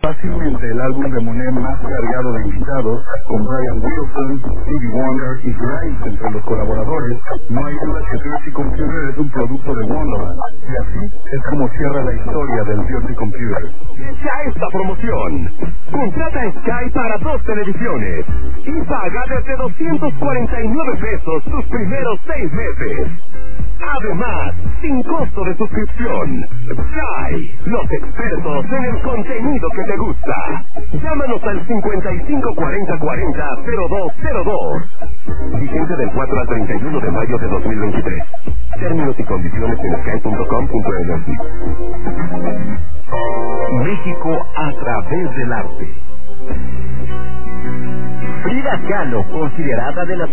Fácilmente el álbum de Monet más cargado de invitados, con Brian Wilson, Stevie Wonder y Grimes entre los colaboradores, no hay duda que Dirty Computer es un producto de Wonderland, y así es como cierra la historia del Dirty Computer. Echa esta promoción. Contrata Sky para 2 televisiones y paga desde 249 pesos sus primeros 6 meses. Además, sin costo de suscripción. Sky, los expertos en el contenido que te gusta. Llámanos al 554040-0202. Vigente del 4 al 31 de mayo de 2023. Términos y condiciones en sky.com.mx. México a través del arte. Frida Kahlo, considerada de las